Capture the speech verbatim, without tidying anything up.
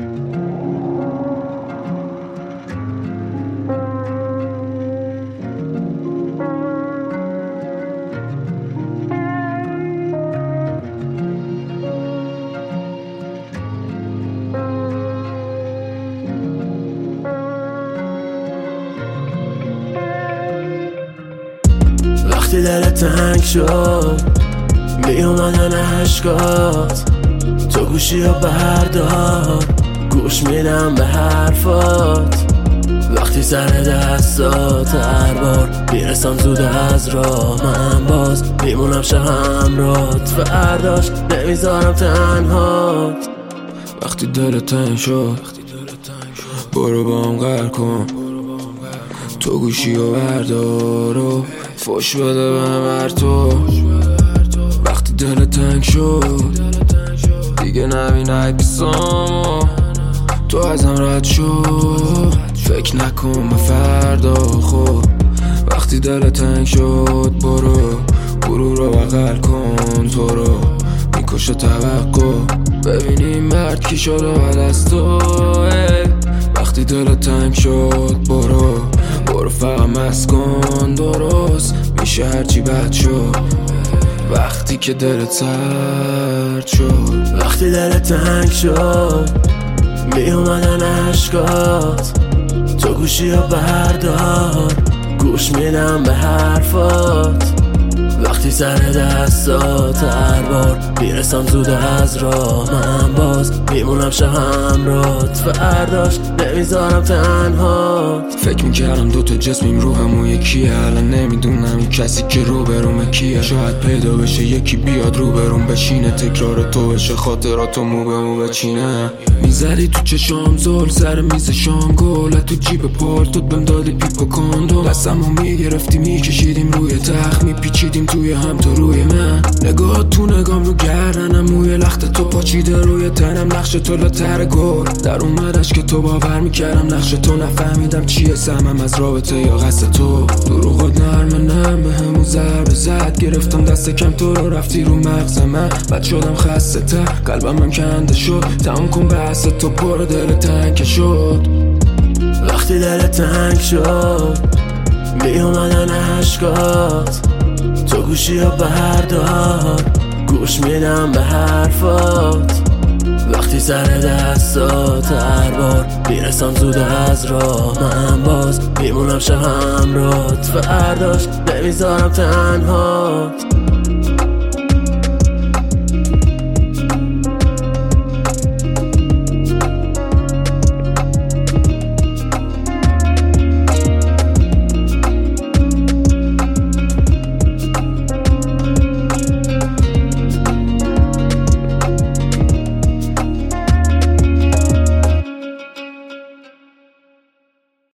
وقتی دلت تنگ شد می اومدن عشقات، تو گوشی رو بردار، گوش میدم به حرفات. وقتی سر دستات هر بار میرسم زود از راه، من باز میمونم شب همرات، فرداش نمیذارم تنهات. وقتی دلت تنگ شد برو با هم قهر کن، تو گوشی رو بردار و فوش بده به هر تو. وقتی دلت تنگ شد دیگه نبین عکسامو، تو ازم رد شد فکر نکن به فردا. خب وقتی دلت تنگ شد برو غرور رو بغل کن، تو رو میکشه توقع، ببینیم مرد کی شده بعد از تو. وقتی دلت تنگ شد برو برو فقط مست کن، درست میشه هرچی بد شد وقتی که دلت سرد شد. وقتی دلت تنگ شد می اومدن عشقات، تو گوشی رو بردار، گوش میدم به حرفات. وقتی سر دستات هر بار میرسم زود از راه، من باز میمونم شب همرات، فرداش نمیذارم تنهات. فکر میکردم دوتا جسمیم رو همون یکیه، الان نمیدونم این کسی که رو برومه کیه. شاید پیدا بشه یکی بیاد رو بروم بشینه، تکرار تو بشه خاطراتو مو به مو بچینه. میزدی تو چشام زل سر میز شام، گل تو جیب پالتوت بهم دادی پیپ و کاندوم، دستمو میگرفتی میکشیدیم روی تخت، میپیچیدیم توی هم تو روی من. نگاه تو نگام رو گردنم، موی لخت تو پاچیده روی تنم، نقش تو لاتر گل در اومدش که تو باور میکردم نقش تو، نفهمیدم چیه سمم از رابطه یا قصد تو. دروغات نرمه نرمه همون ضربه زد، گرفتم دست کم تو رو رفتی رو مغز من، بد شدم خسته تر قلبم هم کنده شد، تموم کن بحث تو پر دل تنگ شد. وقتی دلت تنگ شد می اومدن عشقات، تو گوشی رو بردار، گوش میدم به حرفات. وقتی سر دستات هر بار میرسم زود از راه، من باز میمونم شب همرات، فرداش نمیذارم تنهات.